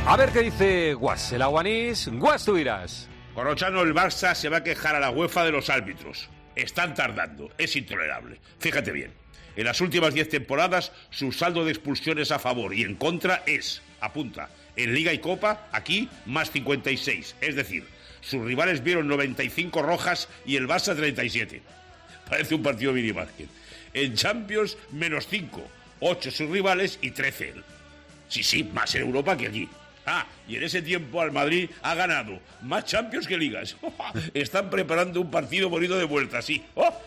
A ver qué dice Guas, el aguanís. Guas, tú dirás. Corrochano, el Barça se va a quejar a la UEFA de los árbitros. Están tardando, es intolerable. Fíjate bien, en las últimas 10 temporadas su saldo de expulsiones a favor y en contra es, apunta, en Liga y Copa, aquí, más 56. Es decir, sus rivales vieron 95 rojas y el Barça 37. Parece un partido minimarket. En Champions, menos 5. 8 sus rivales y 13 él. Sí, más en Europa que aquí. Y en ese tiempo al Madrid ha ganado más Champions que Ligas. Están preparando un partido bonito de vuelta, sí.